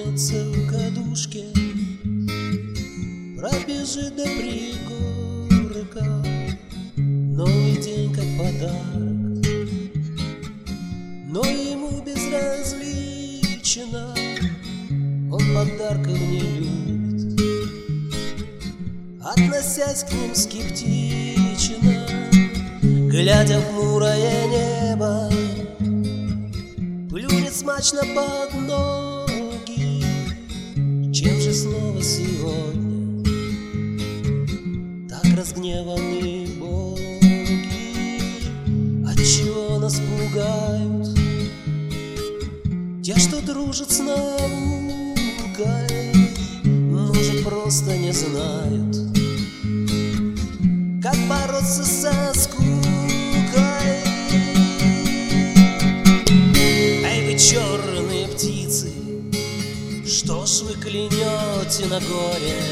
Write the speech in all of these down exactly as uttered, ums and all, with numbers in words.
Проснется в кадушке, пробежит до пригорка. Новый день как подарок, но ему безразлично. Он подарков не любит, относясь к ним скептично. Глядя в хмурое небо, плюнет смачно под ноги. Чем же снова сегодня так разгневаны боги? Отчего нас пугают те, что дружат с наукой? Может, просто не знают, как бороться со скукой. Эй, вы черные птицы, что ж вы клянете на горе?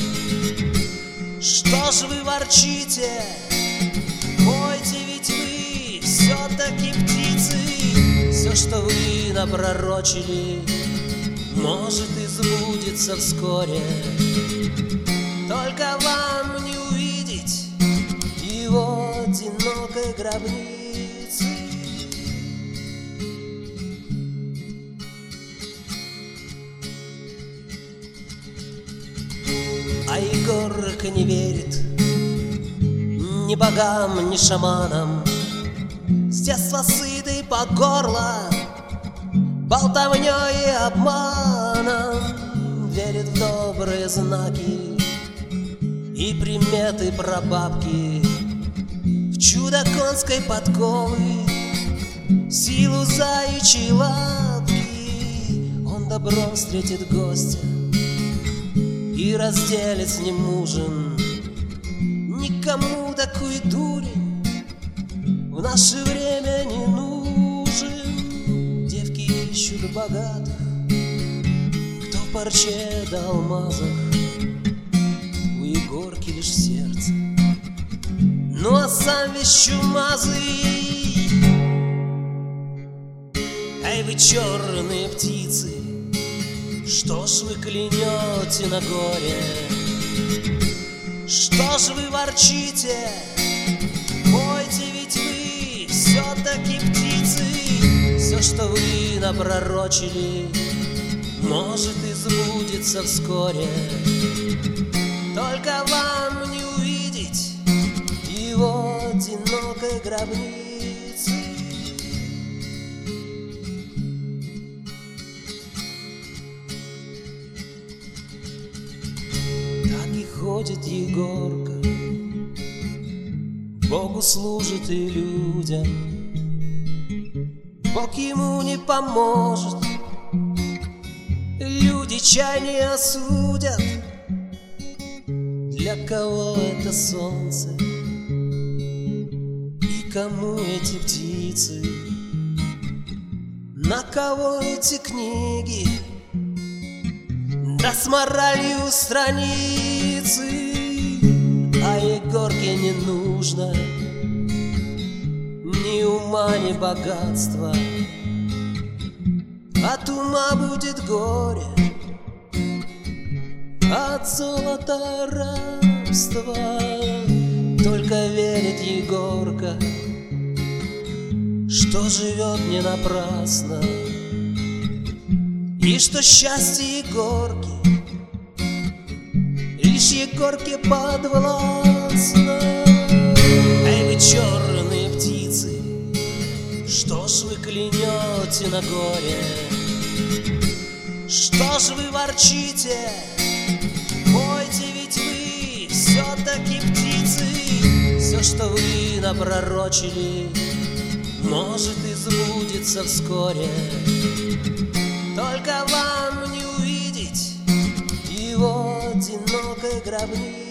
Что ж вы ворчите? Пойте, ведь вы все-таки птицы. Все, что вы напророчили, может и сбудется вскоре. Только вам не увидеть его одинокой гробницы. А Егорка не верит ни богам, ни шаманам, с детства сытый по горло болтовнёй и обманом. Верит в добрые знаки и приметы прабабки, в чудо конской подковы, силу заячьей лапки. Он добро встретит гостя и разделит с ним ужин. Никому такой дурень в наше время не нужен. Девки ищут богатых, кто в парче да алмазах. У Егорки лишь сердце, ну а сам весь чумазый. Эй, вы черные птицы, что ж вы клянете на горе? Что ж вы ворчите? Пойте, ведь вы все-таки птицы. Все, что вы напророчили, может и сбудется вскоре. Только вам не увидеть его одинокой гробницы. Так и ходит Егорка, Богу служит и людям. Бог ему не поможет, люди чай не осудят. Для кого это солнце и кому эти птицы? На кого эти книги, да с моралью страницы? А Егорке не нужно ни ума, ни богатства. От ума будет горе, от золота рабства. Только верит Егорка, что живет не напрасно, и что счастье Егорки лишь Егорке подвластно. Эй, вы черные птицы, что ж вы клянете на горе? Что ж вы ворчите? Пойте, ведь вы все-таки птицы. Все, что вы напророчили, может и сбудется вскоре. Только вам не увидеть его одинокой гробницы.